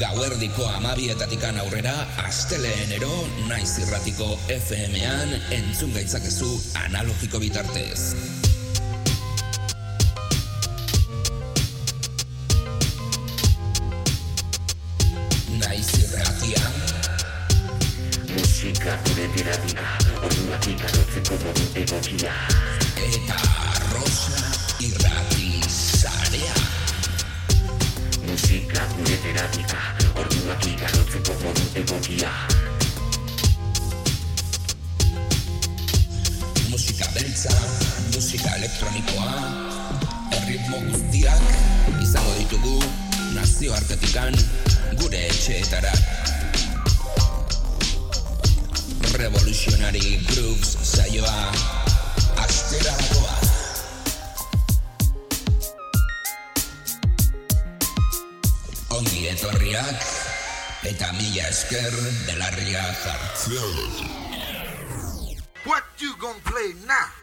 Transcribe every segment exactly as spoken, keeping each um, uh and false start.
Gauerdiko amabietatikan aurrera, astelehenero, naiz irratiko F M-an entzun gaitzakezu analogiko bitartez. Naiz irratian musika gure terapia, orduak ikarotzeko modu egokia. Eta Rosa irrati zarea. Musika gure terapia, orduak ikarotzeko modu egokia. Musika beltza, musika elektronikoa, erritmo guztiak izango ditugu nazioartetikan gure etxeetara. Revolutionary Grooves saioa astera dagoa. Ongi etorriak eta mila esker belarria jartzen. What you gonna play now?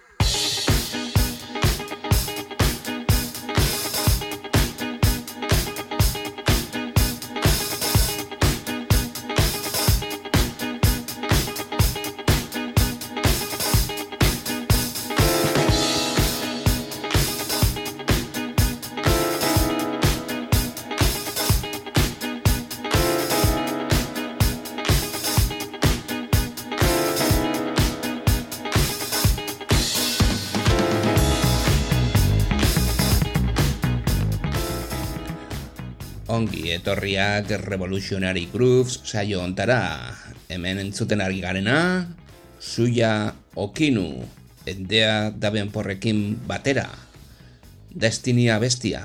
Ongi etorriak Revolutionary Grooves saio ontara. Hemen entzuten argi garena, Suya Okinu, Endea Davenporrekin batera, Destiny abestia.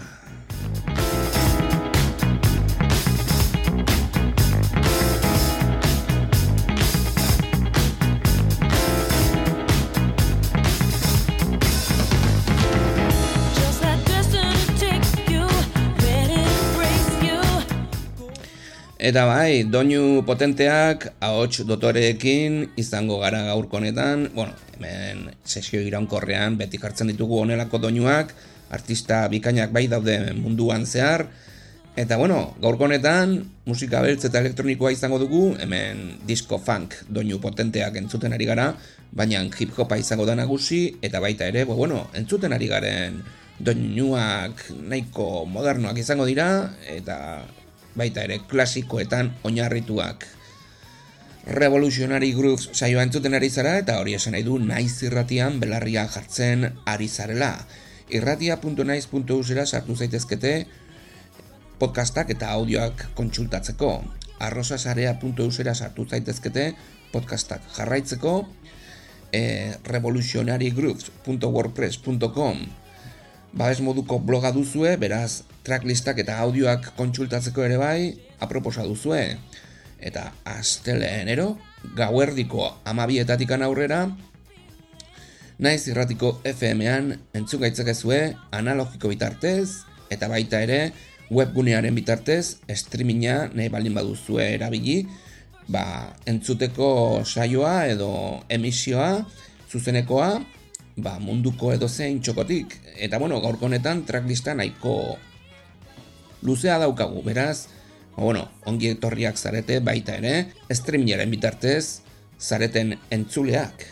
Eta bai, doinu potenteak ahots dotoreekin izango gara gaurko honetan. Bueno, hemen sesio iraunkorrean beti jartzen ditugu honelako doinuak, artista bikainak bai daude munduan zehar. Eta bueno, gaurko honetan musika beltz eta elektronikoa izango dugu, hemen disco funk doinu potenteak entzuten ari gara, baina hip hopa izango da nagusi, eta baita ere, bueno, entzuten ari garen doinuak nahiko modernoak izango dira, eta baita ere klasikoetan oinarrituak. Revolutionary Grooves saioa entzuten ari zara, eta hori esan nahi du naiz irratian belarria jartzen ari zarela. irratia puntu naiz puntu eusera sartu zaitezkete podcastak eta audioak kontsultatzeko. arrosasarea puntu eusera sartu zaitezkete podcastak jarraitzeko. E, revolutionary grooves puntu wordpress puntu com babes moduko bloga duzue, beraz tracklistak eta audioak kontsultatzeko ere bai, aproposa duzue. Eta astelehenero, gauerdiko amabietatikan aurrera, naiz irratiko F M-an entzun gaitzakezue analogiko bitartez, eta baita ere webgunearen bitartez, streaminga nahi baldin baduzue erabili, ba, entzuteko saioa edo emisioa, zuzenekoa, ba, munduko edozein txokotik. Eta bueno, gaurko honetan tracklista nahiko luzea daukagu, beraz, bueno, ongi etorriak zarete baita ere, streamingaren bitartez zareten entzuleak.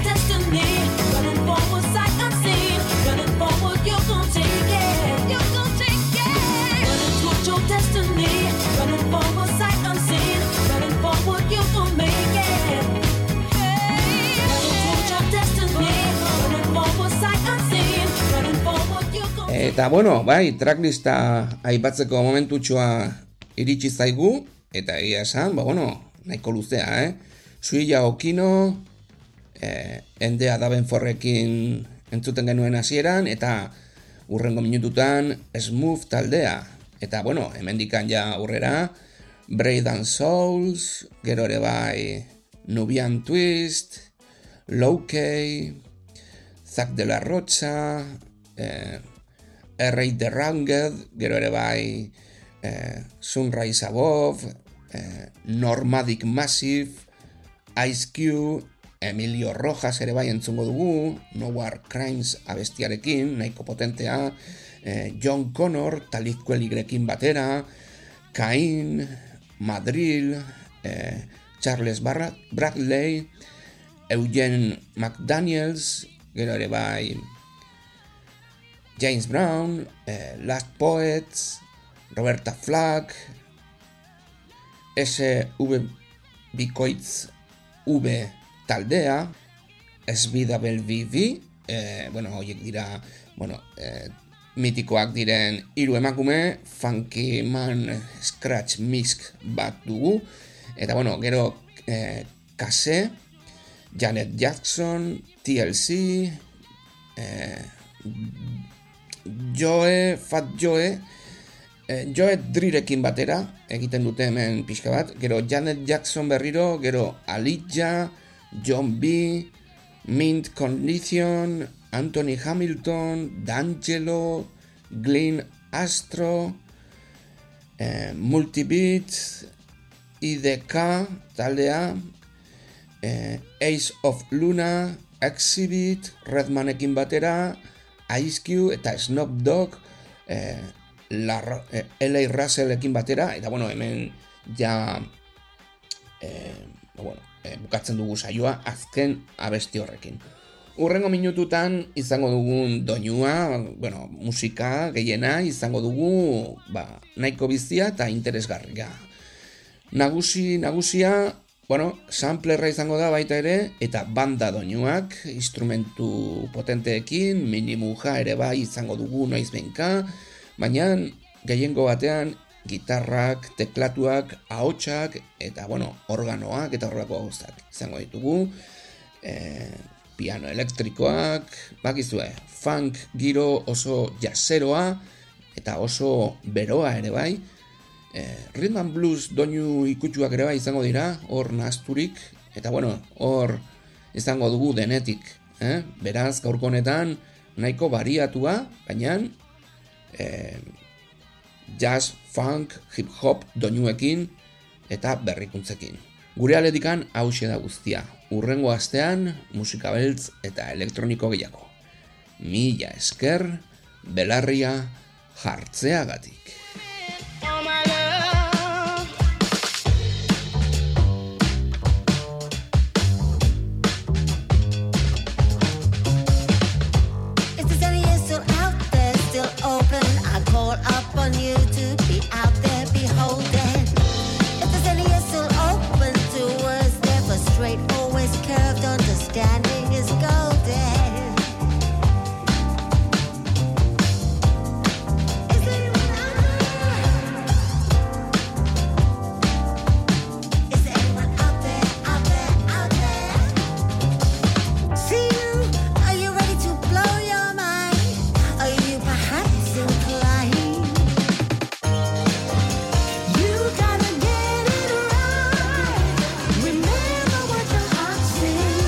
Eta bueno, bai, tracklista aipatzeko momentutxoa iritsi zaigu, eta egia esan, ba bueno, nahiko luzea, eh? Suya Okinu, eh, Endea Davenporrekin entzuten genuen hasieran, eta urrengo minututan Smooth taldea. Eta bueno, hemendikan ja aurrera, Braid and Souls, gero ere bai Nubian Twist, Low-Key, Zack de la Rocha, eh, R The Ranged, gero ere bai eh, Sunrise Above, eh, Normadic Massive, Ice Cube, Emilio Rojas ere bai entzungo dugu, No War Crimes abestiarekin, nahiko potentea, eh, John Connor, Talib Kwelirekin batera, Cain, Madril, eh, Charles Barra, Bradley, Eugene McDaniels, gero ere bai James Brown, eh, Last Poets, Roberta Flack, S V Bikoitz V taldea, S B W V, eh, bueno, horiek dira, bueno, eh, mitikoak diren hiru emakume, Funky Man Scratch Mix bat dugu, eta bueno, gero eh, Kase, Janet Jackson, T L C, eh, Joe, Fat Joe, eh, Joe Drirekin batera, egiten dute hemen pixka bat, gero Janet Jackson berriro, gero Alija, John B, Mint Condition, Anthony Hamilton, D'Angelo, Glenn Astro, eh, Multibeat, I D K taldea, eh, Ace of Luna, Exhibit, Redmanekin batera, Ice Cube eta Snoop Dogg, eh, la, eh, L A Russellekin batera, eta bueno, hemen ja eh, bueno, eh, bukatzen dugu saioa azken abesti horrekin. Urrengo minututan izango dugun doinua, bueno, musika gehiena izango dugu, ba, nahiko bizia eta interesgarria. Nagusi, nagusia, bueno, samplerra izango da baita ere, eta banda doinuak, instrumentu potenteekin, minimuja ere bai izango dugu noiz benka, baina gehiengo batean gitarrak, teklatuak, ahotsak eta bueno, organoak eta horrelako gauzak izango ditugu. Eh, piano elektrikoak, bakizue, funk giro oso jazzeroa eta oso beroa ere bai. Eh, rhythm and blues doinu ikutsuak ere bai izango dira, hor nahazturik, eta bueno, hor izango dugu denetik. Eh? Beraz, gaurko honetan nahiko bariatua, baina eh, jazz, funk, hip-hop doinuekin eta berrikuntzekin. Gure aledikan hauxe da guztia. Urrengo astean, musika beltz eta elektroniko gehiago. Mila esker, belarria jartzeagatik. Understanding is golden. Is anyone out there? Is anyone out there, out there, out there? See you, are you ready to blow your mind? Are you perhaps inclined? You gotta get it right. Remember what your heart sings.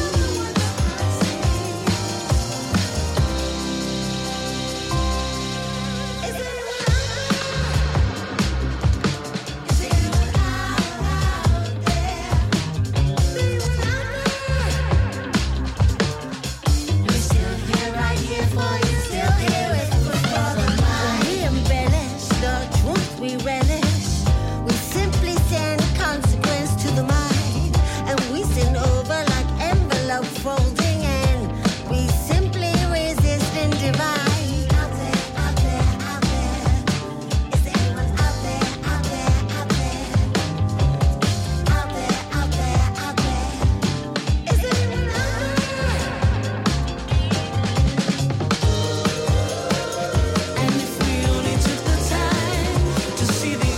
Folding and we simply resist and divide. Out there, out there, out there. Is anyone out there, out there, out there? Out there, out there, out there. Is anyone out there? And if we only took the time to see the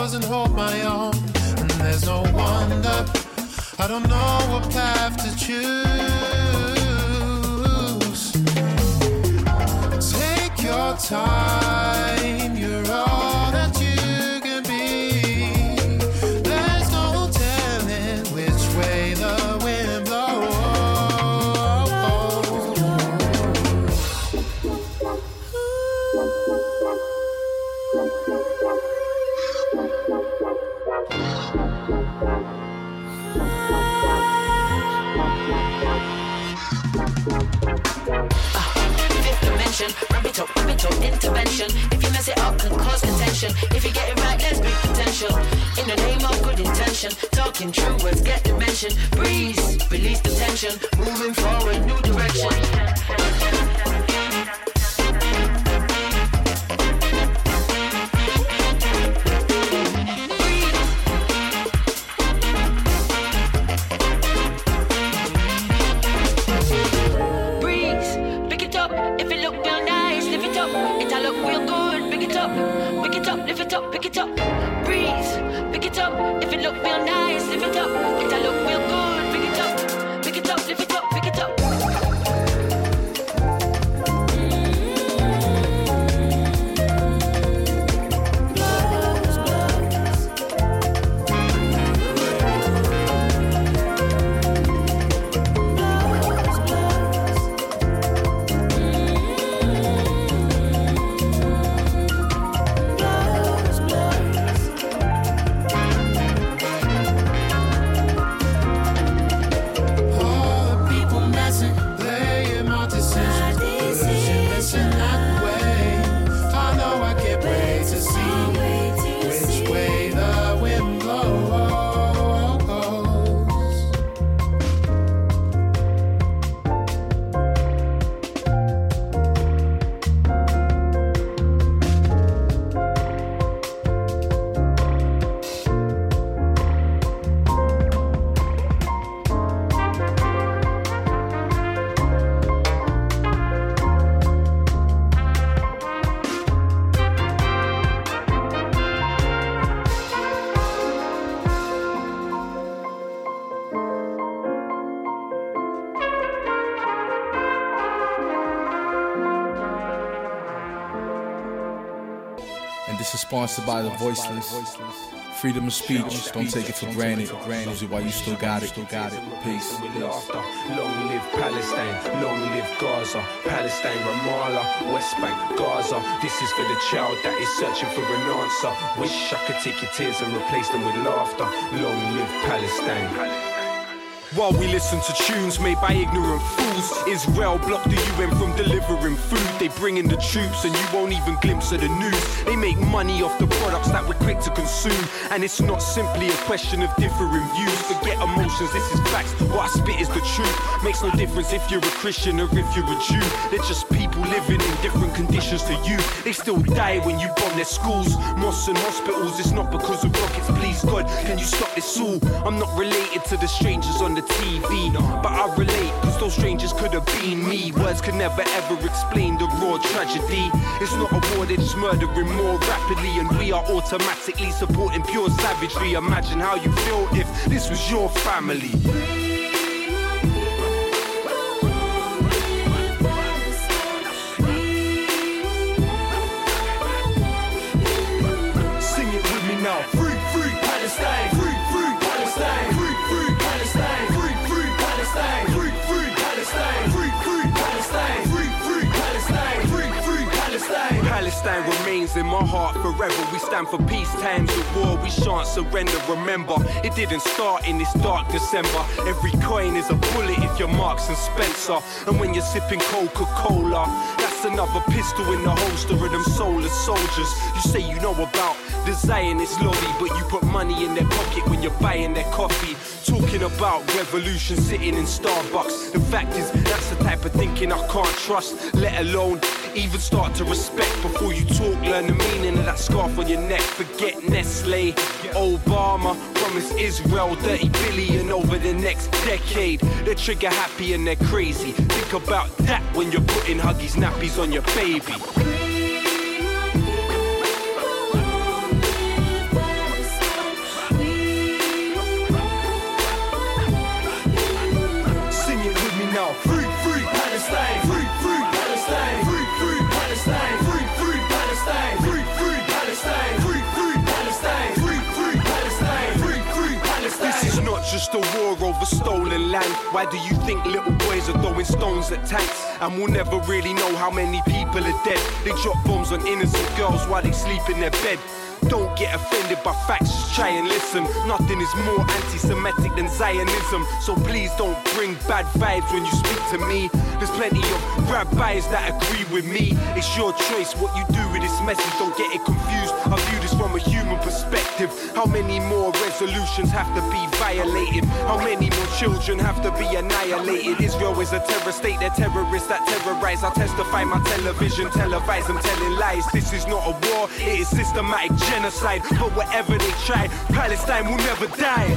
yours and hold my own. And there's no wonder I don't know what path to choose. Take your time, you're all that you can be. There's no telling which way the wind blows. Wrap it up, wrap it up, intervention. If you mess it up, can cause contention. If you get it right, let's bring potential. In the name of good intention, talking true words get dimension. Breeze, release the tension. Moving forward, new direction. Lift it up, pick it up, breathe, pick it up. If it look real nice, lift it up. If I look real good, pick it up, pick it up, lift it up, pick it up. Sponsored by the Voiceless. Freedom of speech, don't take it for granted. Knows it while you still got it. Peace. Long live Palestine, long live Gaza. Palestine, Ramallah, West Bank, Gaza. This is for the child that is searching for an answer. Wish I could take your tears and replace them with laughter. Long live Palestine. While we listen to tunes made by ignorant fools, Israel blocked the U N from delivering food. They bring in the troops and you won't even glimpse of the news. They make money off the products that we're quick to consume. And it's not simply a question of differing views. Forget emotions, this is facts. What I spit is the truth. Makes no difference if you're a Christian or if you're a Jew. They're just people living in different conditions to you. They still die when you bomb their schools, mosques and hospitals. It's not because of rockets, please God, can you stop this all? I'm not related to the strangers on the T V, but I relate, cause those strangers could have been me. Words could never ever explain the raw tragedy. It's not a war, they're just murdering more rapidly, and we are automatically supporting pure savagery. Imagine how you feel if this was your family. Sing it with me now. Free, free Palestine. Free, free Palestine. Free, free Palestine. Free, free Palestine. Free, free Palestine. Free, free Palestine. Free, free Palestine. Free, free Palestine. Palestine remains in my heart forever. We stand for peace, times of war. We shan't surrender. Remember, it didn't start in this dark December. Every coin is a bullet if you're Marks and Spencer. And when you're sipping Coca-Cola, that's another pistol in the holster of them soulless soldiers. You say you know about the Zionist lobby, but you put money in their pocket when you're buying their coffee. Talking about revolution sitting in Starbucks. The fact is, that's the type of thinking I can't trust, let alone even start to respect. Before you talk, learn the meaning of that scarf on your neck. Forget Nestle, Obama promised Israel thirty billion over the next decade. They're trigger happy and they're crazy. Think about that when you're putting Huggies nappies on your baby. just a war over stolen land? Why do you think little boys are throwing stones at tanks? And we'll never really know how many people are dead. They drop bombs on innocent girls while they sleep in their bed. Don't get offended by facts, just try and listen. Nothing is more anti-Semitic than Zionism. So please don't bring bad vibes when you speak to me. There's plenty of rabbis that agree with me. It's your choice what you do with this message. Don't get it confused, I view this from a human perspective. How many more resolutions have to be violated? How many more children have to be annihilated? Israel is a terror state, they're terrorists that terrorize. I testify my television, televise them telling lies. This is not a war, it is systematic genocide. But whatever they try, Palestine will never die.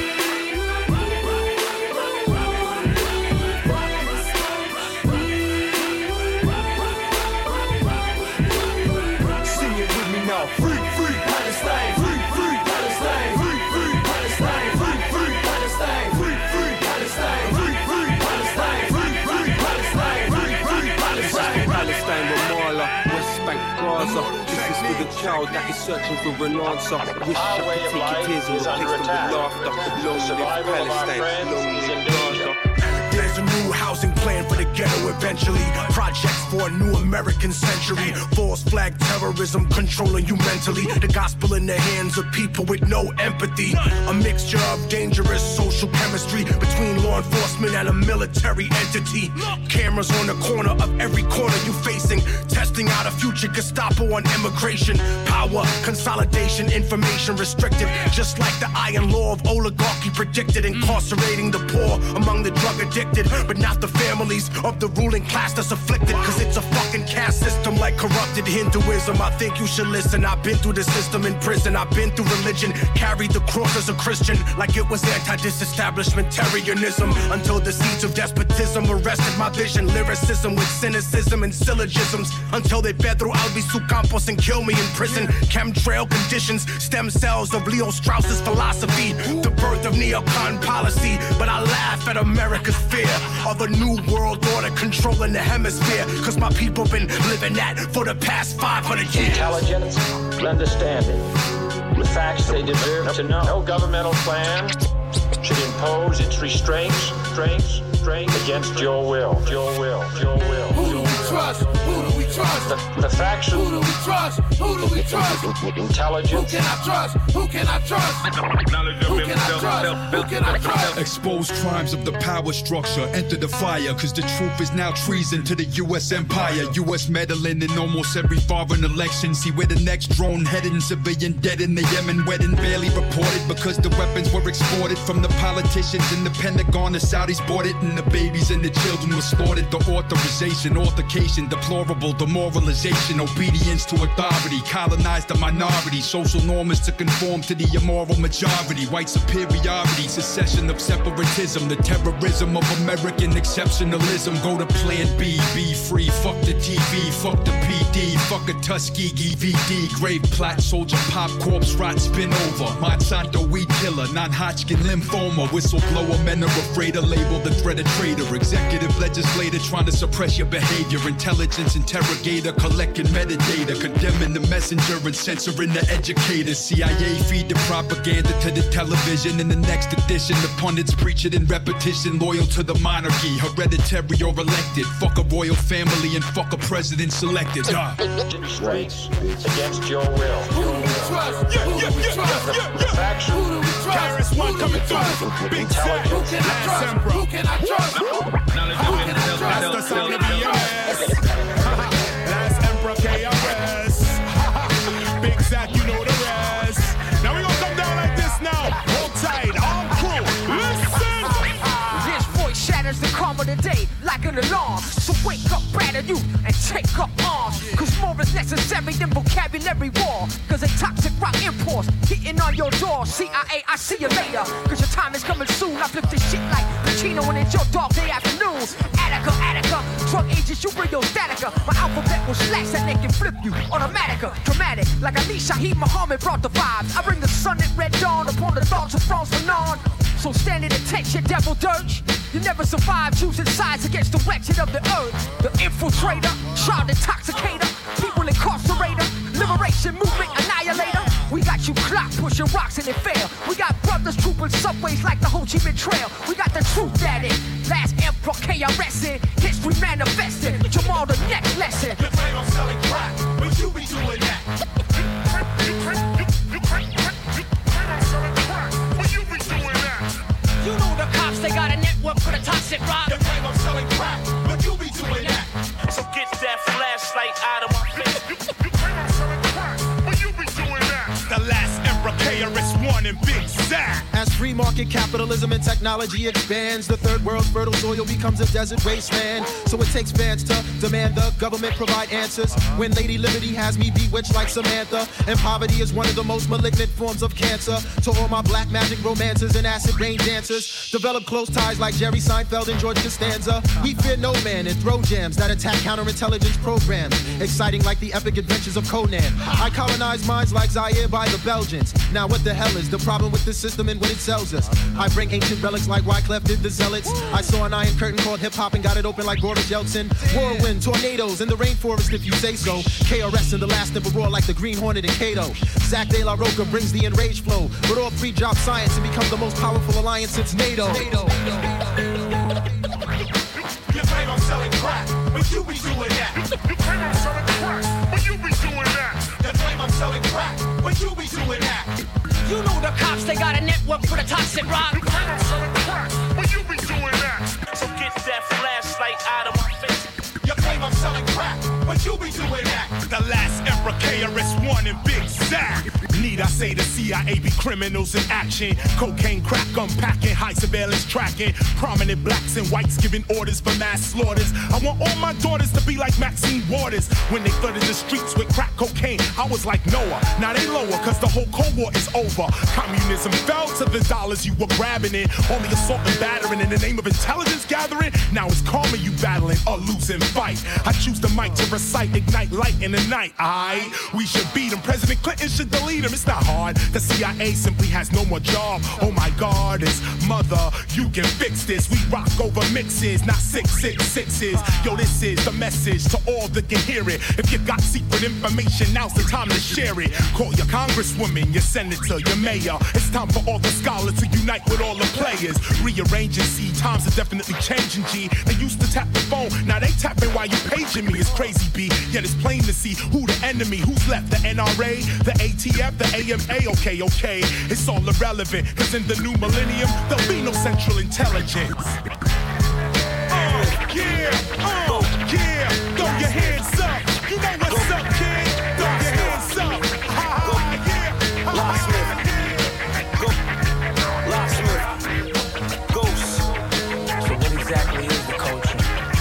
Sing it with me now. Free, free Palestine. Free, free Palestine. Free, free Palestine. Free, free Palestine. Free, free Palestine. Free, free Palestine. Free, free Palestine. Free, free Palestine. Palestine, Ramallah, West Bank, Gaza. This is for the child that is searching for an answer. Wish I could take your tears and replace them with laughter. Long live Palestine. Long live Gaza. There's a new housing plan for the ghetto eventually. Projects for a new American century. False flag terrorism controlling you mentally. The gospel in the hands of people with no empathy. A mixture of dangerous social chemistry between law enforcement and a military entity. Cameras on the corner of every corner you facing. Testing out a future Gestapo on immigration. Power, consolidation, information restricted. Just like the iron law of oligarchy predicted. Incarcerating the poor among the drug addicted. But not the families of the ruling class that's afflicted. Cause it's a fucking caste system like corrupted Hinduism. I think you should listen. I've been through the system in prison. I've been through religion. Carried the cross as a Christian. Like it was anti-disestablishmentarianism. Until the seeds of despotism arrested my vision. Lyricism with cynicism and syllogisms. Until they Pedro Albizu Campos and kill me in prison. Chemtrail conditions. Stem cells of Leo Strauss's philosophy. The birth of neocon policy. But I laugh at America's fear of a new world order controlling the hemisphere. Cause my people been living that for the past five hundred years. Intelligence, understanding, the facts they deserve to know. No governmental plan should impose its restraints, restraints, restraints against your will, your will, your will. Who do we trust? Who do we trust? The, the facts. Who do we trust? Who do we trust? Intelligence. Who can I trust? Who can I trust? Who can I trust? Who can I trust? Expose crimes of the power structure. Enter the fire, cause the truth is now treason to the U S empire. U S meddling in almost every foreign election. See where the next drone heading. Civilian dead in the Yemen wedding. Barely reported because the weapons were exported from the politicians in the Pentagon. The Saudis bought it and the babies and the children were slaughtered. The authorization, altercation, deplorable demoralization, obedience to authority, colonized the minority, social norms to conform to the immoral majority, white superiority, secession of separatism, the terrorism of American exceptionalism. Go to plan B, be free, fuck the T V, fuck the P D, fuck a Tuskegee V D, grave plot, soldier pop, corpse rot, spin over, Monsanto weed killer, non-Hodgkin lymphoma, whistleblower, men are afraid to label the threat a traitor, executive legislator trying to suppress your behavior, intelligence interrogator, collecting metadata, condemning the messenger and censoring the educator, C I A feed the propaganda to the television, in the next edition the pundits preach it in repetition, loyal to the monarchy, hereditary or elected, fuck a royal family and fuck a president selected. Uh. Restraints against your will. Who do we trust? Yeah, Who yeah, do we yeah, trust? yeah, The yeah. facts. Who do we trust? Karis Who one do coming we trust? through. Big Intelligence. Sam. Who can I trust? Who can I trust? Who can I trust? That's the sound of the M S. Last Emperor K R S. Big Zach, you know the rest. Now we gonna come down like this now. Hold tight, all crew. Listen. This voice shatters the calm of the day like an alarm. So wake up, batter you, and take up arms. Cause more is necessary than vocabulary war. Cause a toxic rock impulse hitting on your door. C I A, I see you later. Cause your time is coming soon. I flip this shit like Pacino and it's your dog day afternoon. Attica, Attica, drug agents, you bring your statica. My alphabet will slash that neck and flip you. Automatica, dramatic, like Ali Shaheed Muhammad brought the vibes. I bring the sun at red dawn upon the thoughts of France Fanon. So stand in attention, devil dirge. You never survive choosing sides against the wretched of the earth. The infiltrator, child intoxicator, people incarcerator, liberation movement annihilator. We got you clock pushing rocks and it fail. We got brothers trooping subways like the Ho Chi Minh Trail. We got the truth at it. Last Emperor K R S in history manifested. Jamal the next lesson. You claim I'm selling crack, but you be doing that. You claim I'm selling crack, but you be doing that. You know the cops, they got a network for the toxic rock. You claim I'm selling crack, but you be doing that. So get that flashlight out of my face. You claim I'm selling crack, but you be doing that. The last Emperor K R S One and Big Zach. As free market capitalism and technology expands, the third world's fertile soil becomes a desert wasteland. So it takes fans to demand the government provide answers. When Lady Liberty has me bewitched like Samantha, and poverty is one of the most malignant forms of cancer. To all my black magic romances and acid rain dancers, develop close ties like Jerry Seinfeld and George Costanza. We fear no man and throw jams that attack counterintelligence programs, exciting like the epic adventures of Conan. I colonize minds like Zaire by the Belgians. Now what the hell is the problem with this system and what it sells us? I bring ancient relics like Wyclef did the Zealots. I saw an iron curtain called hip-hop and got it open like Boris Yeltsin. Whirlwind, tornadoes in the rainforest if you say so. K R S and the last never roar like the Green Hornet and Kato. Zach De La Roca brings the enraged flow, but all three drop science and become the most powerful alliance since NATO. NATO. You claim I'm selling crack, but you be doing that. You claim I'm selling crack, but you be doing that. You claim I'm selling crack, but you be doing that. You know the cops, they got a network for the toxic rock. You claim I'm selling crack, but you be doing that. So get that flashlight out of my face. You claim I'm selling crack, but you be doing that. The last Emperor K R S One and Big Zach. Need I say the C I A be criminals in action? Cocaine, crack, unpacking, high surveillance tracking. Prominent blacks and whites giving orders for mass slaughters. I want all my daughters to be like Maxine Waters. When they flooded the streets with crack cocaine, I was like Noah. Now they lower cause the whole Cold War is over. Communism fell to the dollars you were grabbing it. Only assault and battering in the name of intelligence gathering. Now it's karma you battling a losing fight. I choose the mic to recite, ignite light in the night. Aight, we should beat him. President Clinton should delete him. It's not hard. The C I A simply has no more job. Oh my God, it's mother. You can fix this. We rock over mixes, not six six sixes. Yo, this is the message to all that can hear it. If you got secret information, now's the time to share it. Call your congresswoman, your senator, your mayor. It's time for all the scholars to unite with all the players. Rearranging, see, times are definitely changing, G. They used to tap the phone, now they tapping while you paging me. It's crazy, B. Yet it's plain to see who the enemy, who's left. The N R A, the A T F, the A M A. Okay, okay, it's all irrelevant, cause in the new millennium, there'll be no central intelligence. Uh, yeah, uh, yeah, throw your hands up. You know what's up, kid? Throw your hands up. Ha ha, yeah. Locksmith. Locksmith. Ghost. So what exactly is the culture?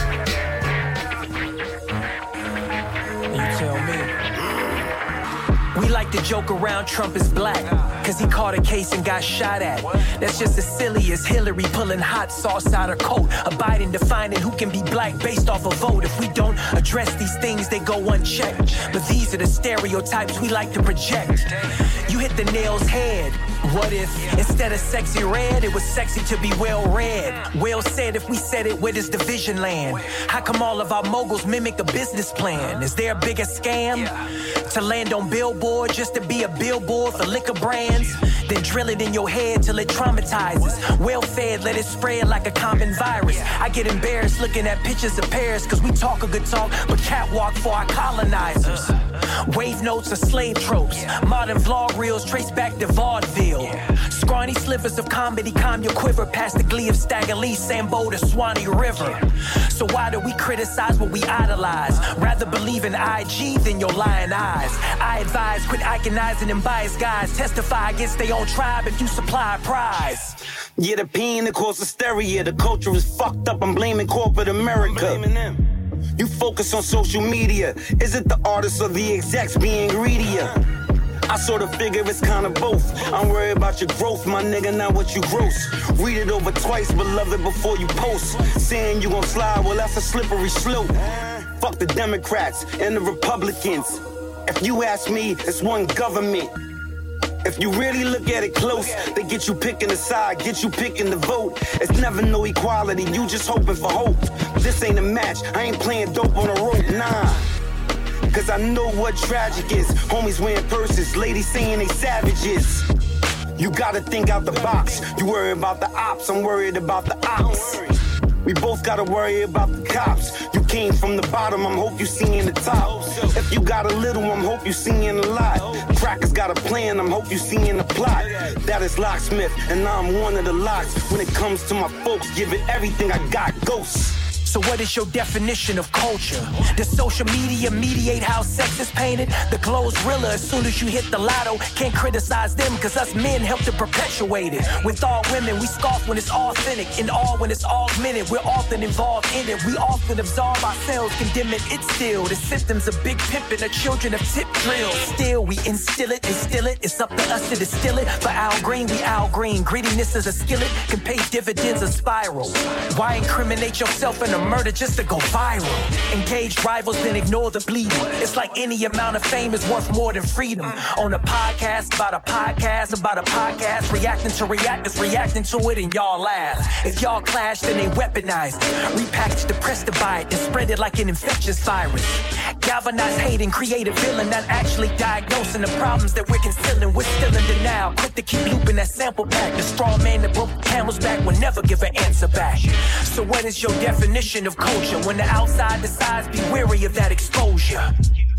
You tell me. We like to joke around Trump is black, cause he caught a case and got shot at. That's just as silly as Hillary pulling hot sauce out her coat. A Biden defining who can be black based off a vote. If we don't address these things, they go unchecked. But these are the stereotypes we like to project. You hit the nail's head. What if instead of sexy red, it was sexy to be well read? Well said, if we said it, where does the vision land? How come all of our moguls mimic a business plan? Is there a bigger scam? To land on billboard just to be a billboard for liquor brands? Then drill it in your head till it traumatizes. Well fed, let it spread like a common virus. I get embarrassed looking at pictures of Paris, cause we talk a good talk, but catwalk for our colonizers. Wave notes are slave tropes. Modern vlog reels trace back to vaudeville. Scrawny slivers of comedy calm your quiver past the glee of Stagger Lee, Sambo to Swanee River. So why do we criticize what we idolize? Rather believe in I G than your lying eyes. I advise quit iconizing and biased guys. Testify against their own tribe if you supply a prize. Yeah, the pain that caused hysteria. The culture is fucked up. I'm blaming corporate America. I'm blaming them. You focus on social media. Is it the artists or the execs being greedier? I sort of figure it's kind of both. I'm worried about your growth, my nigga, not what you gross. Read it over twice, but love it before you post. Saying you gon' slide, well that's a slippery slope. Fuck the Democrats and the Republicans. If you ask me, it's one government. If you really look at it close, they get you picking a side, get you picking the vote. It's never no equality, you just hoping for hope. This ain't a match, I ain't playing dope on a rope, nah. cause I know what tragic is. Homies wearing purses, ladies saying they savages. You gotta think out the box. You worry about the ops, I'm worried about the ops. We both gotta worry about the cops. You came from the bottom, I'm hope you seeing the top. If you got a little, I'm hope you seeing a lot. Crackers got a plan, I'm hope you seeing the plot. That is Locksmith, and I'm one of the locks. When it comes to my folks, give it everything I got. Ghosts. So what is your definition of culture? Does social media mediate how sex is painted? The glow's realer as soon as you hit the lotto. Can't criticize them cause us men help to perpetuate it. With all women, we scoff when it's authentic, and all when it's augmented. We're often involved in it. We often absolve ourselves, condemning it still. The symptoms of big pimping are children of tip drills. Still, we instill it, instill it. It's up to us to distill it. For Al Green, we Al Green. Greediness is a skillet, can pay dividends or spiral. Why incriminate yourself in a murder just to go viral? Engage rivals, then ignore the bleeding. It's like any amount of fame is worth more than freedom. On a podcast, about a podcast, about a podcast, reacting to reactors, reacting to it, and y'all laugh. If y'all clash, then they weaponize it. Repackage the press to buy it, and spread it like an infectious virus. Galvanize hate and create a villain, not actually diagnosing the problems that we're concealing. We're still in denial, quick to keep looping that sample pack. The straw man that broke the camel's back will never give an answer back. So what is your definition of culture? When the outside decides, be wary of that exposure.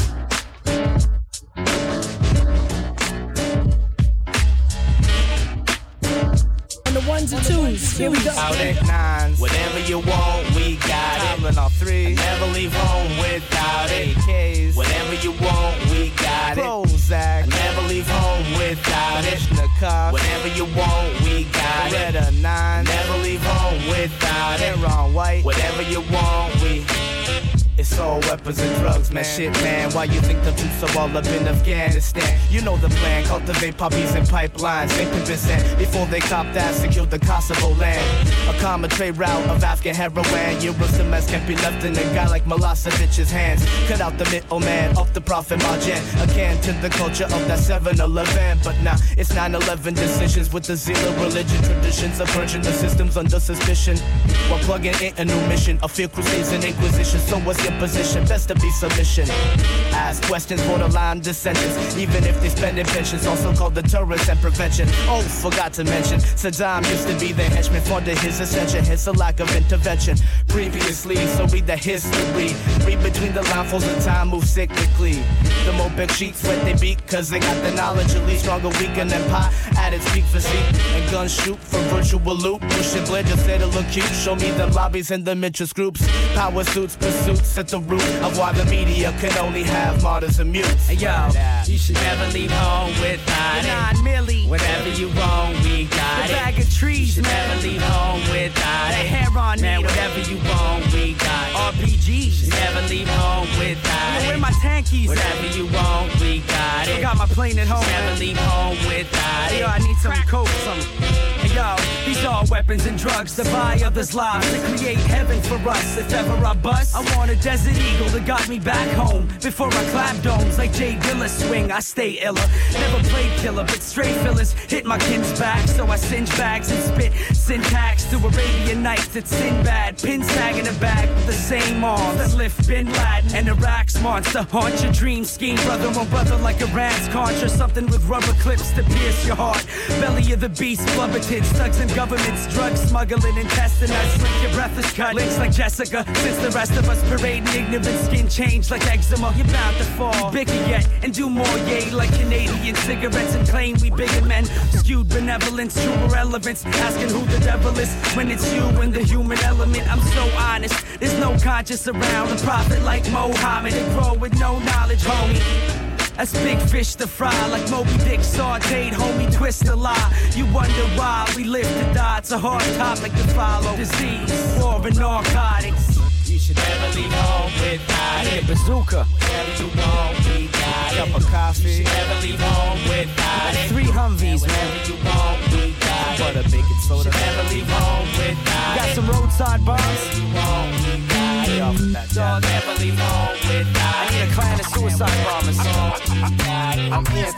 On the ones and twos, here we go. Out at nines, whatever you want, we got it. Traveling all three, never leave home without it. K's, whatever you want, we got it. Prozac, never leave home without it. Whatever you want, we got it. Red or nine, never leave home without it. Wrong white, whatever you want, we. It's all weapons and drugs, man. Shit, man, why you think the troops are all up in Afghanistan? You know the plan, cultivate poppies and pipelines. Make them sent before they cop that, secure the Kosovo land. A common trade route of Afghan heroin. Eurostimets can't be left in a guy like Milosevic's hands. Cut out the middleman, off the profit margin. Akin to the culture of that seven eleven. But now it's nine eleven decisions with the zeal of religion. Traditions of purging the systems under suspicion. While plugging in a new mission of fear crusades and inquisition. So what's your position? Best to be submission. Ask questions, borderline descendants. Even if they spend their pensions, also called deterrence and prevention. Oh, forgot to mention, Saddam used to be the henchman for his ascension. Hence a lack of intervention previously. So read the history. Read between the lines, the time moves cyclically. The more big sheets when they beat, cause they got the knowledge at least. Stronger, weaker than pie at its peak physique. And guns shoot for virtual loot. Pushing blade just say to look cute. Show me the lobbies and the interest groups. Power suits, pursuits at the root of why the media can only have martyrs and mutes. Hey yo, you should never leave home without it. Not merely whatever you want, we got the it. Bag of trees, you should man. never leave home without The it. hair on man, needle. whatever you want, we got it. R P Gs. You should never leave home without Yo, it. where my tankies Whatever at? you want, we got it. I got my plane at home. You should never leave home without Hey, it. yo, I need some coke, some. Hey, yo, these are weapons and drugs to buy others' lives, to create heaven for us. If ever I bust, I want a desert eagle that got me back home. Before I clap domes like Jay Dilla swing, I stay iller. Never played killer, but straight fillers hit my kin's back. So I singe bags and spit syntax to Arabian Nights that Sinbad. Pin tag in the bag with the same arms that lift Bin Laden and Iraq's monster. Haunt your dream scheme, brother on brother like Iran's Contra. Something with rubber clips to pierce your heart. Belly of the beast, blubber tits, thugs and governments, drug smuggling and testing us. Like your breath is cut, links like Jessica. Since the rest of us parading ignorant, skin change like eczema. You're bound to fall, bigger yet, and do more, yay, like Canadian cigarettes and claim we bigger men. Skewed benevolence, true irrelevance, asking who the devil is when it's you and the human element. I'm so honest, there's no conscience around. A prophet like Mohammed, they grow with no knowledge, homie. That's big fish to fry, like Moby Dick sauteed, homie, twist a lie. You wonder why we live to die. It's a hard topic to follow. Disease, war, and narcotics. You should never leave home without it. Bazooka. Whatever you want, we got it. Cup of coffee. You should never leave home without it. Three Humvees, man. Whatever you want, we got it. Butter, bacon, soda. You should never leave home without Got it. some roadside bombs. Whatever you want, we got it. Off with that, Dog, never leave home without I it. need a clan of suicide bombers. I'm here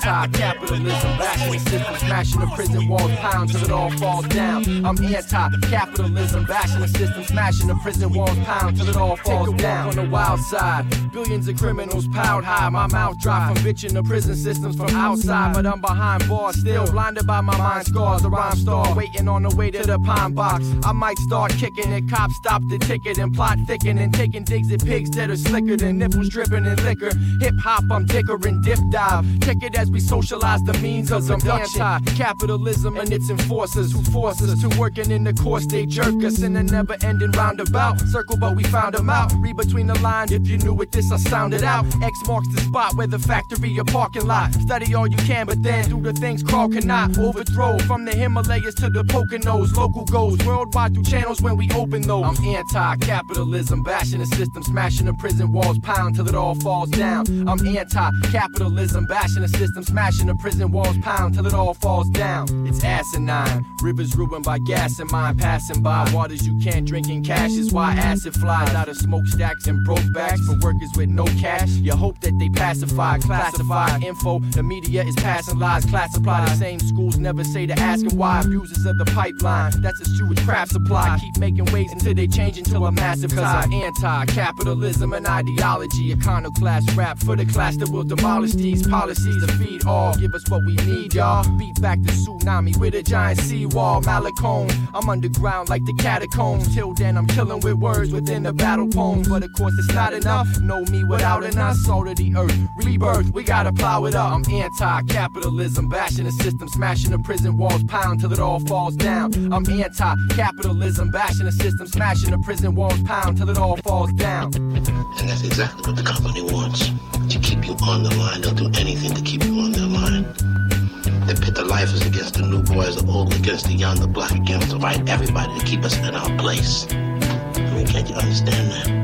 anti-capitalism, bashing the system, smashing the prison walls, pound till it all falls down. I'm anti-capitalism, bashing the system, smashing the prison walls, pound till it all falls down. On the wild side, billions of criminals piled high, my mouth dry from bitching the prison systems from outside, but I'm behind bars, still blinded by my mind scars. A rhyme star waiting on the way to the pine box. I might start kicking it, cops stop the ticket and plot thicken and taking digs at pigs that are slicker than nipples dripping in liquor. Hip hop, I'm dickering, dip dive. Check it as we socialize the means of production. Anti-capitalism and its enforcers who force us to working in the course they jerk us in a never-ending roundabout circle, but we found them out. Read between the lines, if you knew it, this I sounded out. X marks the spot where the factory or parking lot. Study all you can, but then do the things crawl cannot overthrow. From the Himalayas to the Poconos, local goes worldwide through channels when we open those. I'm anti-capitalism, bashing the system, smashing the prison walls, pound till it all falls down. I'm anti-capitalism, bashing the system, smashing the prison walls, pound till it all falls down. It's asinine, rivers ruined by gas and mine passing by. Waters you can't drink in cash is why acid flies out of smokestacks and broke backs for workers with no cash. You hope that they pacify, classify info. The media is passing lies, classify. The same schools never say to ask them why. Abusers of the pipeline, that's as true as craft supply. Keep making waves until they change into a massive tie. I'm anti-capitalism and ideology, iconoclast rap for the class that will demolish these policies to feed all. Give us what we need, y'all. Beat back the tsunami with a giant seawall. Malacone, I'm underground like the catacombs. Till then, I'm killing with words within the battle poems. But of course, it's not enough. Know me without an us. Salt of the earth, rebirth, we gotta plow it up. I'm anti-capitalism, bashing the system, smashing the prison walls, pound till it all falls down. I'm anti-capitalism, bashing the system, smashing the prison walls, pound till it all falls down. And that's exactly what the company wants. To keep you on the line, they'll do anything to keep you on their line. They pit the lifers against the new boys, the old against the young, the black against the white, everybody to keep us in our place. I mean, can't you understand that?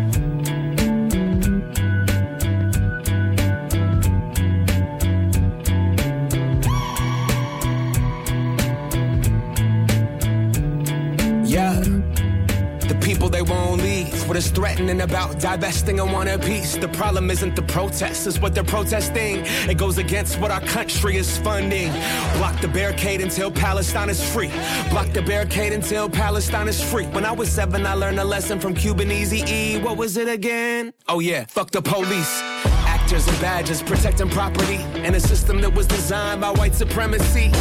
Yeah, the people they won't leave. What is threatening about divesting and want a piece? The problem isn't the protest, it's what they're protesting. It goes against what our country is funding. Block the barricade until Palestine is free. Block the barricade until Palestine is free. When I was seven, I learned a lesson from Cuban Easy-E. What was it again? Oh yeah, fuck the police. Actors and badges protecting property in a system that was designed by white supremacy.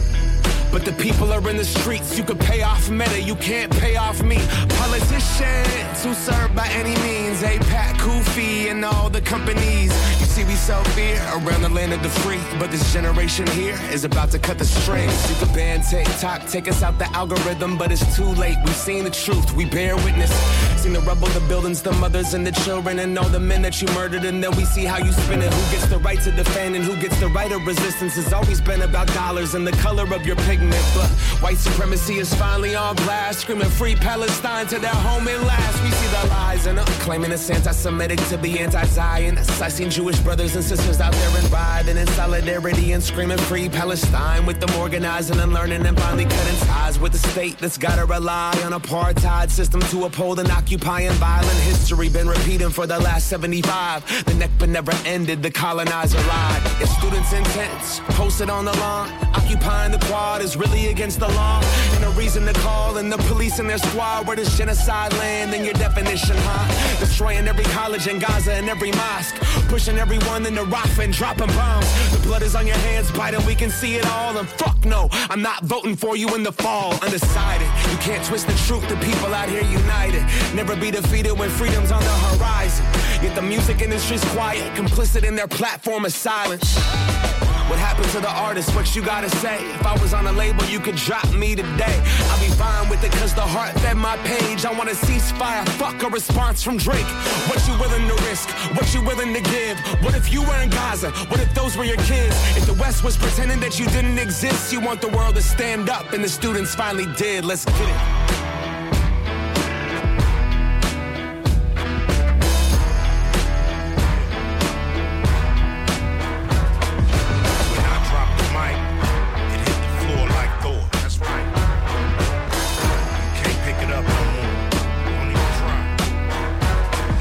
But the people are in the streets. You can pay off Meta, you can't pay off me. Politicians who serve by any means. APAC, Kufi, and all the companies. You see, we sell fear around the land of the free. But this generation here is about to cut the strings. You can ban TikTok, take us out the algorithm. But it's too late, we've seen the truth, we bear witness. Seen the rubble, the buildings, the mothers and the children. And all the men that you murdered. And then we see how you spin it. Who gets the right to defend and who gets the right of resistance. Has always been about dollars and the color of your pigment. But white supremacy is finally on blast, screaming free Palestine to their home at last. We see the lies and uh, claiming it's anti-Semitic to be anti-Zionist. I seen Jewish brothers and sisters out there and riding in solidarity and screaming free Palestine, with them organizing and learning and finally cutting ties with the state that's gotta rely on apartheid system to uphold an occupying violent history. Been repeating for the last seventy-five. The Nakba never ended, the colonizer lied. If students in tents posted on the lawn, occupying the quad is really against the law, and a reason to call and the police and their squad. Where does genocide land in your definition, huh? Destroying every college in Gaza and every mosque, pushing everyone into Rafah and dropping bombs. The blood is on your hands, Biden, we can see it all. And fuck no, I'm not voting for you in the fall. Undecided, you can't twist the truth, the people out here united. Never be defeated when freedom's on the horizon. Yet the music industry's quiet, complicit in their platform of silence. What happened to the artist? What you gotta say? If I was on a label, you could drop me today. I'll be fine with it cause the heart fed my page. I want a ceasefire, fuck a response from Drake. What you willing to risk? What you willing to give? What if you were in Gaza? What if those were your kids? If the West was pretending that you didn't exist, you want the world to stand up and the students finally did. Let's get it.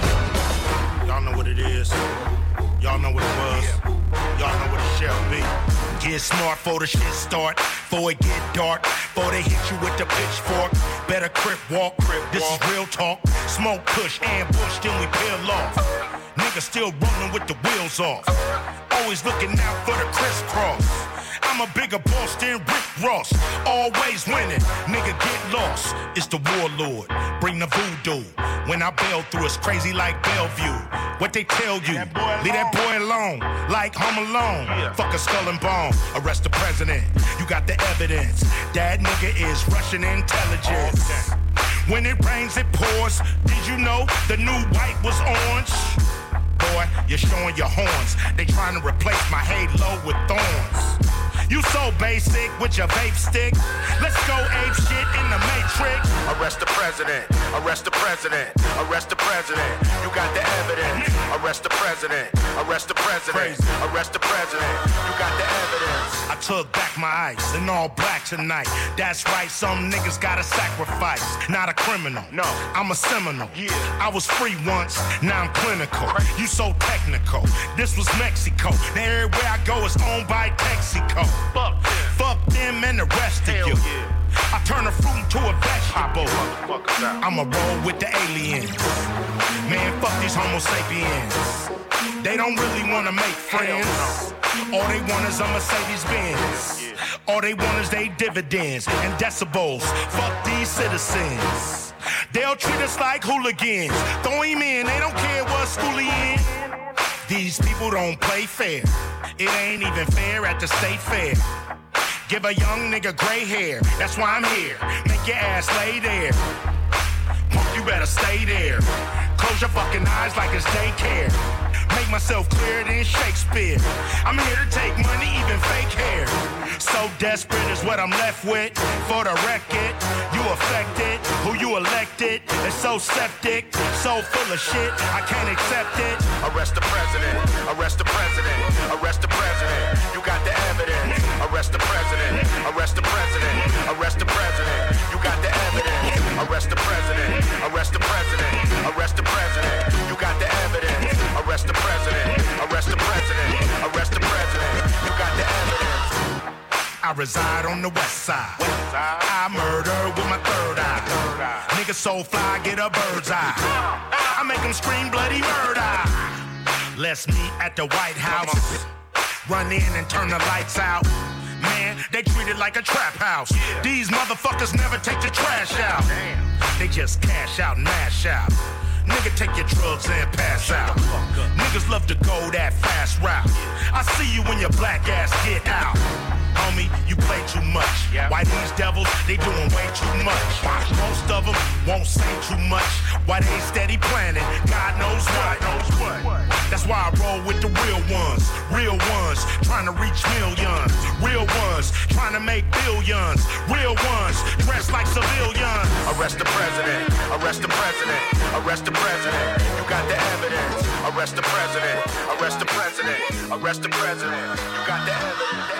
Y'all know what it was. Y'all know what it shall be. smart for the shit start. Before it get dark, before they hit you with the pitchfork. Better crip walk, crip this walk. Is real talk. Smoke push, ambush, then we peel off. Niggas still rolling with the wheels off. Always looking out for the crisscross. I'm a bigger boss than Rick Ross. Always winning, nigga get lost. It's the warlord, bring the voodoo. When I bail through, it's crazy like Bellevue. What they tell you, leave that boy alone, like Home Alone. Yeah. Fuck a skull and bone, arrest the president. You got the evidence, that nigga is Russian intelligence. When it rains, it pours. Did you know the new white was orange? Boy, you're showing your horns. They trying to replace my halo with thorns. You so basic with your vape stick. Let's go ape shit in the Matrix. Arrest the president, arrest the president, arrest the president. You got the evidence. Arrest the president, arrest the president, arrest the president. You got the evidence. I took back my ice in all black tonight. That's right, some niggas gotta sacrifice. Not a criminal, no, I'm a Seminole. Yeah. I was free once, now I'm clinical. You so technical, this was Mexico. Now everywhere I go is owned by Texaco. Fuck, fuck them and the rest Hell of you. Yeah. I turn a fruit into a vegetable. I'ma roll with the aliens. Man, fuck these homo sapiens. They don't really wanna make friends. All they want is a Mercedes Benz. All they want is they dividends and decibels. Fuck these citizens. They'll treat us like hooligans. Throw him in, they don't care what school he in. These people don't play fair. It ain't even fair at the state fair. Give a young nigga gray hair, that's why I'm here. Make your ass lay there. Punk, you better stay there. Close your fucking eyes like it's daycare. Make myself clearer than Shakespeare. I'm here to take money, even fake hair. So desperate is what I'm left with. For the record, you affected. Who you elected is so septic, so full of shit, I can't accept it. Arrest the president, arrest the president, arrest the president. You got the evidence. Arrest the president, arrest the president, arrest the president. You got the evidence. Arrest the president, arrest the president, arrest the president. You got the evidence. Arrest the president, arrest the president, arrest the president. You got the evidence. I reside on the west side. I murder with my third eye. Niggas so fly, get a bird's eye. I make them scream bloody murder. Let's meet at the White House. Run in and turn the lights out. Man, they treat it like a trap house. These motherfuckers never take the trash out. They just cash out and mash out. Nigga, take your drugs and pass out. Niggas love to go that fast route. I see you when your black ass get out. Homie, you play too much. Why these devils, they doing way too much. Most of them won't say too much. Why they steady planning, God knows what. That's why I roll with the real ones. Real ones, trying to reach millions. Real ones, trying to make billions. Real ones, dressed like civilians. Arrest the president, arrest the president, arrest the president. You got the evidence. Arrest the president, arrest the president, arrest the president. You got the evidence.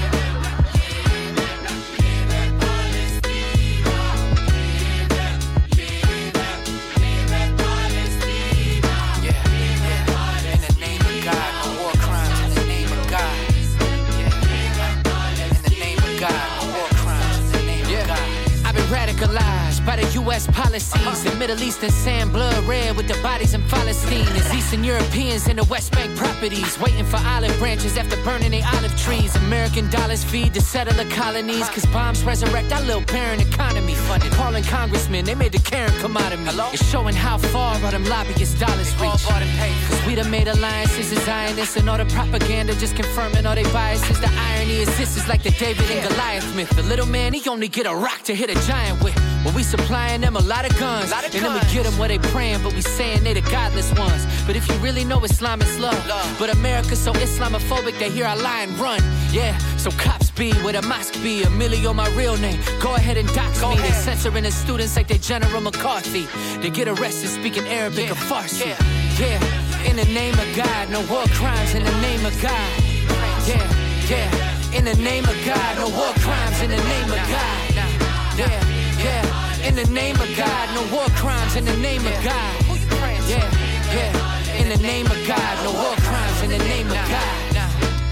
Radicalized by the U S policies. The Middle Eastern sand blood red with the bodies in Palestine. As Eastern Europeans in the West Bank properties, waiting for olive branches after burning their olive trees. American dollars feed the settler colonies, cause bombs resurrect our little parent economy. Funded calling congressmen, they made the Karen come out of me. Hello? It's showing how far all them lobbyist dollars reach. Cause we done made alliances as Zionists, and all the propaganda just confirming all their biases. The irony is this is like the David and Goliath myth. The little man, he only get a rock to hit a giant with. Well, we supplying them a lot of guns, lot of and guns. Then we get them where they praying, but we saying they the godless ones. But if you really know Islam is love, love. But America's so Islamophobic, they hear our lie and run. Yeah, so cops be where the mosque be. Emilio, my real name. Go ahead and dox Go me. Ahead. They censoring the students like they General McCarthy. They get arrested speaking Arabic yeah. or Farsi. Yeah. yeah, in the name of God, no war crimes in the name of God. Yeah, yeah, in the name of God, no war crimes in the name of God. Yeah. Yeah, in the name of God, no war crimes in the name of God. Yeah, yeah, in the name of God, no war crimes in the name of God. I'm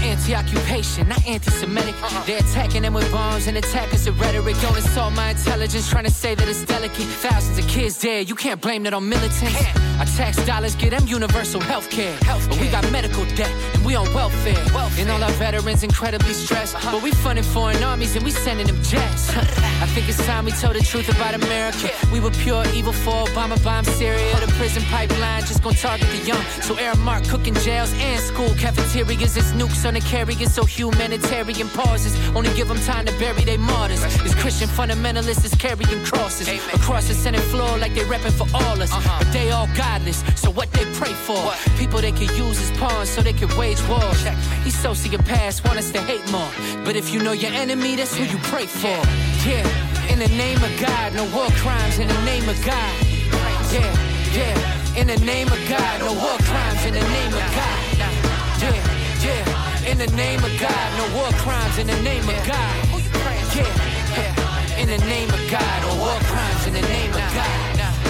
anti-occupation, not anti-Semitic. Uh-uh. They're attacking them with bombs and attackers of rhetoric. Don't insult my intelligence, trying to say that it's delicate. Thousands of kids dead, you can't blame that on militants. Our tax dollars get them universal health care. But we got medical debt and we on welfare. welfare. And all our veterans incredibly stressed. Uh-huh. But we funding foreign armies and we sending them jets. I think it's time we told the truth about America. We were pure evil for Obama bomb Syria. The prison pipeline just gonna target the young. So Aramark cooking jails and school cafeterias. It's nukes on the carriers, so humanitarian pauses only give them time to bury their martyrs. It's Christian fundamentalists is carrying crosses Amen. Across the Senate floor like they repping for all us. Uh-huh. But they all godless, so what they pray for? What? People they could use as pawns so they could wage war. These sociopaths want us to hate more. But if you know your enemy, that's who you pray for. Yeah, in the name of God, no war crimes in the name of God. Yeah, yeah, in the name of God, no war crimes in the name of God. Yeah, yeah, in the name of God, no war crimes in the name of God. Yeah, yeah, in the name of God, no war crimes in the name of God.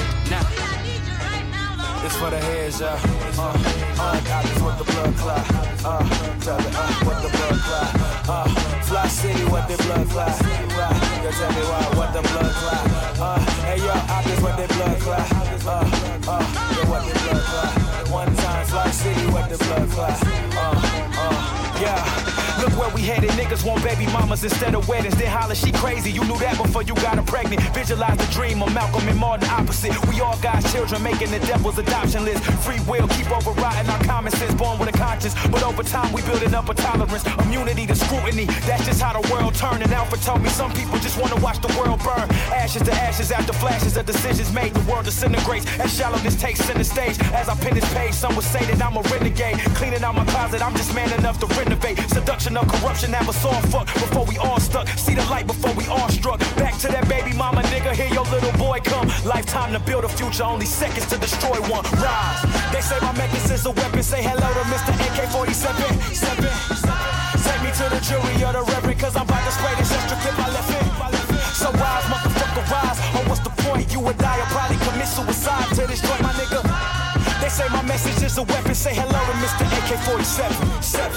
It's for the heads, yeah. Uh, uh, got this with the blood clot. Uh, tell it, uh, what the blood clot. Uh, Fly City, what the blood clot. Right, you tell me why, what the blood clot. Uh, hey yo, I just what the blood clot. Uh, uh, yeah, what the blood clot. One time, Fly City, what the blood clot. Uh, uh, yeah. Look where we headed, niggas want baby mamas instead of weddings. Then holler, she crazy, you knew that before you got her pregnant. Visualize the dream of Malcolm and Martin opposite. We all got children making the devil's adoption list. Free will, keep overriding our common sense. Born with a conscience, but over time we building up a tolerance. Immunity to scrutiny, that's just how the world turned. And Alpha told me some people just wanna watch the world burn. Ashes to ashes after flashes of decisions made. The world disintegrates as shallowness takes center stage. As I pen this page, some would say that I'm a renegade. Cleaning out my closet, I'm just man enough to renovate. Seduction of corruption, have us all fucked before we all stuck. See the light before we all struck. Back to that baby mama nigga, hear your little boy come. Lifetime to build a future, only seconds to destroy one. Rise. They say my necklace is a weapon. Say hello to Mister A K forty-seven. Seven. Take me to the jury or the reverend, cause I'm about to spray this extra clip I left in. So rise, motherfucker, rise. Or what's the point? You would die or probably commit suicide to this joint, my nigga. They say my message is a weapon. Say hello to Mister A K forty-seven. Seven.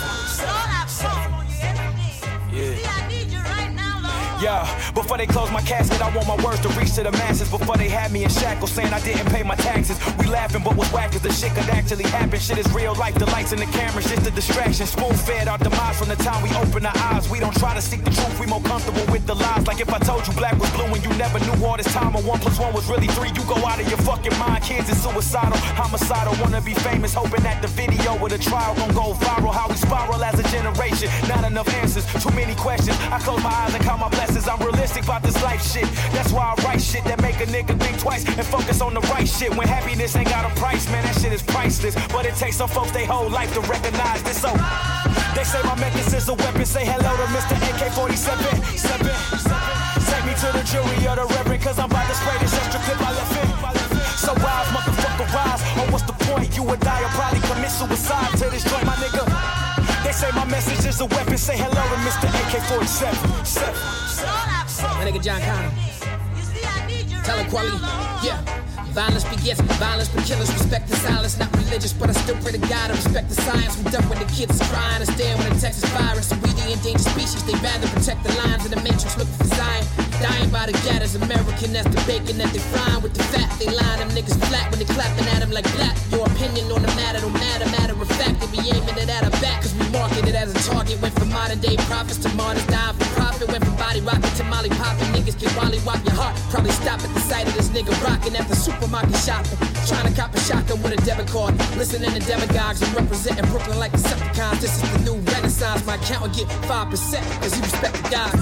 Yeah. Yeah, before they close my casket, I want my words to reach to the masses. Before they had me in shackles saying I didn't pay my taxes. We laughing, but what's whack is the shit could actually happen. Shit is real life, the lights and the cameras, just a distraction. Spoon fed our demise from the time we open our eyes. We don't try to seek the truth, we more comfortable with the lies. Like if I told you black was blue and you never knew all this time, or one plus one was really three, you go out of your fucking mind. Kids is suicidal, homicidal, wanna be famous, hoping that the video with the trial gon' go viral. How we spiral as a generation, not enough answers, too many questions. I close my eyes and count my blessings. I'm realistic about this life shit. That's why I write shit that make a nigga think twice and focus on the right shit. When happiness ain't got a price, man, that shit is priceless. But it takes some folks their whole life to recognize this. So they say my necklace is a weapon. Say hello to Mister A K forty-seven. Seven. Take me to the jury or the reverend, cause I'm about to spray this extra clip I left in. So rise, motherfucker, rise. Or what's the point? You would die or probably commit suicide to this joint, my nigga. They say my message is a weapon. Say hello to Mister A K forty-seven. Seven. My nigga John Connor. Tell him quality. Yeah. Violence begets violence, but killers respect the silence. Not religious, but I still pray to God and respect the science. We done when the kids is crying and stand when the Texas virus. So we the endangered species, they rather protect the lines in the matrix, looking for Zion. Dying by the gathers, American, that's the bacon that they frying with the fat. They line them niggas flat when they clapping at them like black. Your opinion on the matter don't matter, matter of fact. They be aiming it at our back, cause we market it as a target. Went from modern day prophets to martyrs, dying for profit. Went from body rocket to molly popping. Niggas get wally wop your heart. Probably stop at the sight of this nigga rocking at the supermarket shopping. Trying to cop a shotgun with a debit card. Listening to demagogues and representing Brooklyn like Decepticons. This is the new renaissance. My account will get five percent, cause he respect the guys.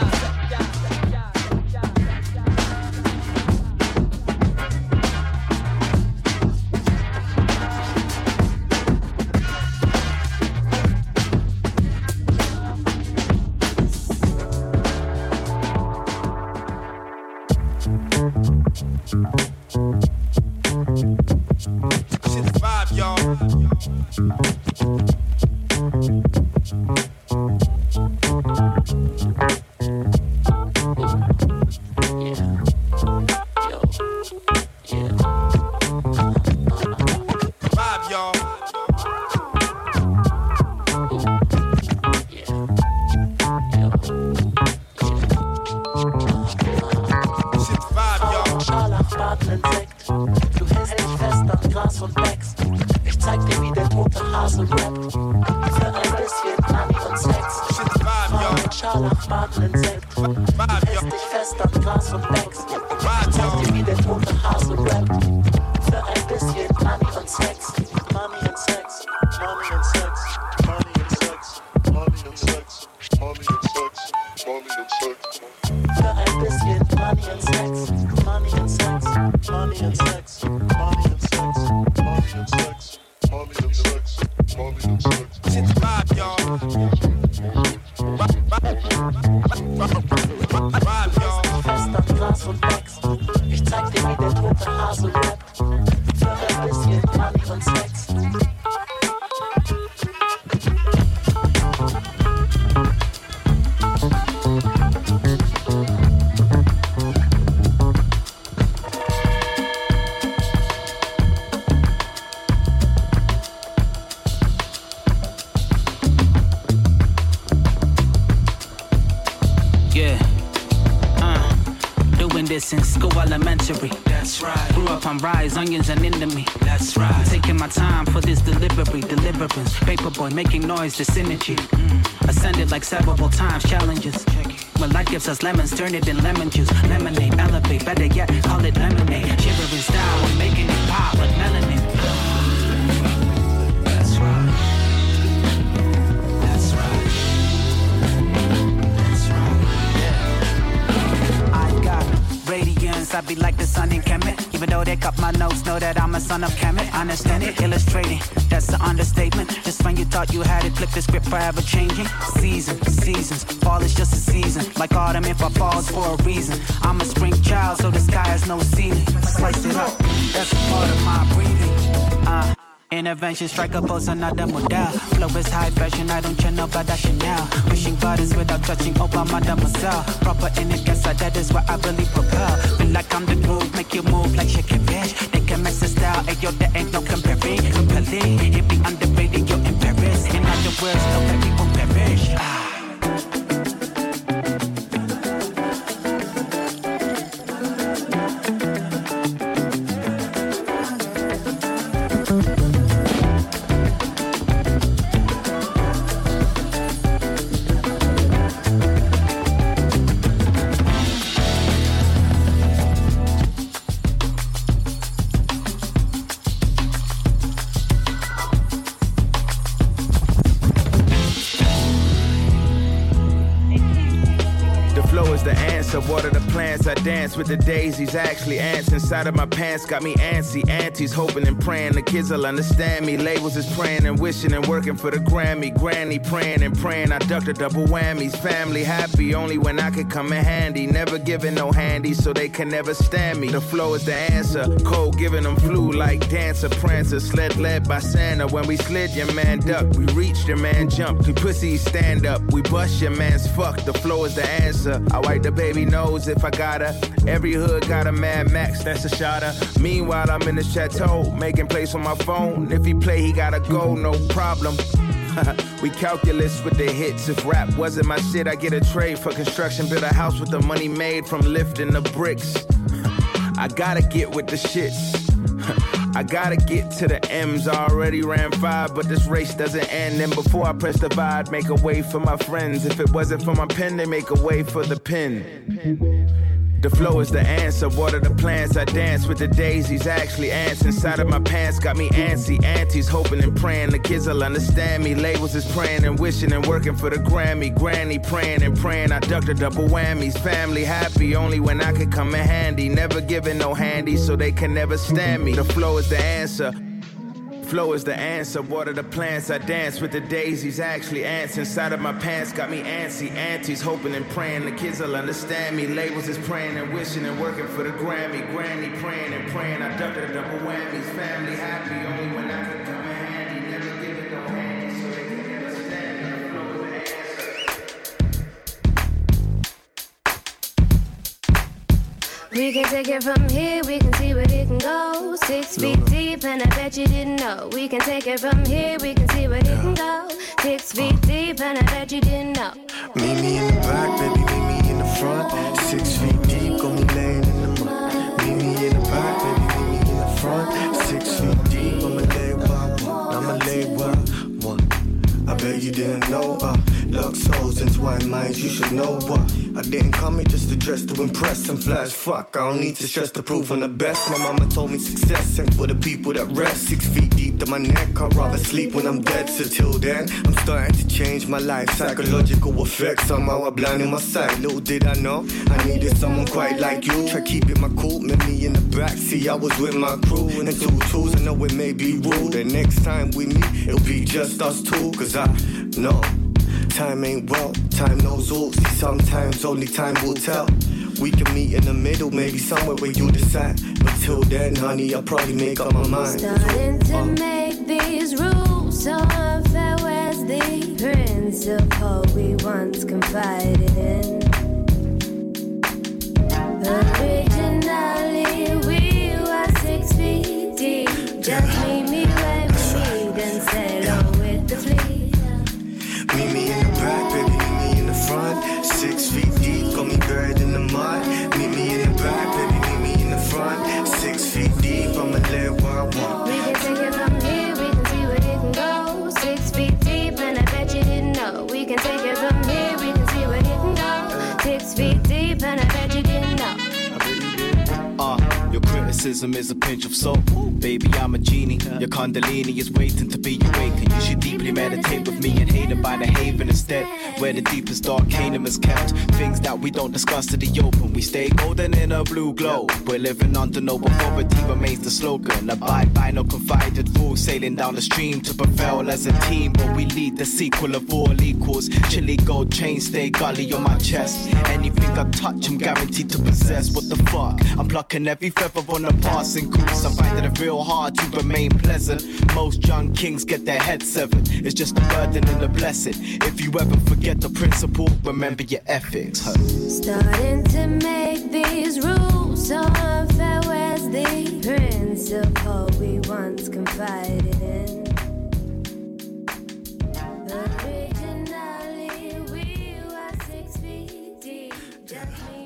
Shit's five, y'all. ein Insekt. Du hältst dich fest am Glas von Becks. Ich zeig dir, wie der tote Hase rappt. Für ein bisschen Money und Sex. Frau und Scharlachbaren-Insekt. Du hältst dich fest am Glas von Becks. Ich zeig dir, wie der tote Hase rappt. Für ein bisschen Money und Sex. Money und Sex. Money und Sex. Money und Sex. Money und Sex. Money und Sex. Money und Sex. Für ein bisschen Money and Sex, Money and Sex, Money and Sex, Money and Sex, Money and Sex, Money and Sex, Money and Sex. It's vibe, y'all. Vibe, y'all. Fest am Glas und Becks. Ich zeig dir, wie der tote Hase rappt. Für ein bisschen Money und Sex. Since school elementary. That's right. Grew up on rice, onions, and enemy. That's right. I'm taking my time for this delivery, deliverance. Paperboy making noise, the synergy. Mm. Ascended like several times, challenges. When life gives us lemons, turn it in lemon juice. Lemonade, elevate, better yet, call it lemonade. Shivering style, we're making it pop like melanin. That's right. That's right. That's right. Yeah. I got radiance, I be like the sun in Kemet. Even though they cut my notes, know that I'm a son of Kemet. Understand it, illustrating, that's an understatement. Just when you thought you had it, flip the script forever changing. Season, seasons, fall is just a season. Like autumn if I falls for a reason. I'm a spring child, so the sky has no ceiling. Slice it up, that's a part of my breathing. Uh, Intervention, strike a pose, another model. Flow is high fashion, I don't chill about that Chanel. Wishing goddess without touching Obama, mademoiselle. Proper in it, guess I, that is what I really propel. Feel like I'm the groove, make you move like shake and bitch. They can mess the style, ayo, there ain't no comparing. Compelling, it be underrated, you're in Paris. In other words, no that people perish. Ah. Water the plants, I dance with the daisies. Actually, ants inside of my pants got me antsy. Aunties hoping and praying the kids will understand me. Labels is praying and wishing and working for the Grammy. Granny praying and praying. I ducked the double whammies. Family happy only when I could come in handy. Never giving no handies so they can never stand me. The flow is the answer. Cold giving them flu like dancer, prancer. Sled led by Santa. When we slid, your man ducked. We reached, your man jumped. We pussies stand up. We bust, your man's fucked. The flow is the answer. I wipe the baby nose if I gotta. Every hood got a Mad Max, that's a shotter. Meanwhile, I'm in the chateau, making plays on my phone. If he play, he gotta go, no problem. We calculus with the hits. If rap wasn't my shit, I get a trade for construction. Build a house with the money made from lifting the bricks. I gotta get with the shits. I gotta get to the M's. I already ran five, but this race doesn't end. And before I press the vibe, make a way for my friends. If it wasn't for my pen, they make a way for the pen. The flow is the answer. Water the plants, I dance with the daisies. Actually, ants inside of my pants got me antsy. Aunties hoping and praying the kids will understand me. Labels is praying and wishing and working for the Grammy. Granny praying and praying. I ducked the double whammies. Family happy only when I could come in handy. Never giving no handies so they can never stand me. The flow is the answer. Flow is the answer, water the plants, I dance with the daisies. Actually, ants inside of my pants got me antsy. Aunties hoping and praying the kids will understand me. Labels is praying and wishing and working for the Grammy. Granny praying and praying, I ducked the double whammies. Family happy only when I could come in handy. Never giving no handy so they can never stand me. The flow is the answer. We can take it from here, we can see where it can go. Six feet deep, and I bet you didn't know. We can take it from here, we can see where it can go. Six feet deep, and I bet you didn't know. Meet me in the back, baby, meet me in the front. Six feet deep, gon' be laying in the mud. Meet me in the back, my mind, you should know what. I didn't come here just to dress to impress and flash. Fuck, I don't need to stress to prove I'm the best. My mama told me success ain't for the people that rest. Six feet deep to my neck, I'd rather sleep when I'm dead. So till then, I'm starting to change my life. Psychological effects, somehow I blinded my sight. Little did I know, I needed someone quite like you. Try keeping my cool, met me in the back. See, I was with my crew and two tools. I know it may be rude. The next time we meet, it'll be just us two. Cause I know time ain't well, time knows all. See, sometimes only time will tell. We can meet in the middle, maybe somewhere where you decide. But till then, honey, I'll probably make up my mind. Starting to Uh. make these rules so unfair. Where's the principle we once confided in? Originally, we were six feet deep. Just meet me where we meet and sail on with the fleet. Meet me in the back, baby, meet me in the front. Six feet deep, got me buried in the mud. Meet me in the back, baby, meet me in the front. Six feet deep, I'ma live where I want. We can take it from here, we can see where it can go. Six feet deep, and I bet you didn't know. We can take it from here, we can see where it can go. Six feet deep, and I bet you didn't know. Uh, your criticism is a pinch of salt. Baby, I'm a genie. Your Kundalini is waiting to be awakened. You should deeply meditate with me and hate it by the haven instead, where the deepest arcanum is kept. Things that we don't discuss to the open. We stay golden in a blue glow. We're living under noble poverty remains the slogan. Abide by no confided rules. Sailing down the stream to prevail as a team, but we lead the sequel of all equals. Chili gold chain stay gully on my chest. Anything I touch, I'm guaranteed to possess. What the fuck? I'm plucking every feather on a passing goose. I'm finding it real hard to remain pleasant. Most young kings get their heads severed. It's just a burden and a blessing. If you ever forget the principle, remember your ethics. Huh? Starting to make these rules so unfair. Where's the principle we once confided in? Originally, we were six feet deep. Just me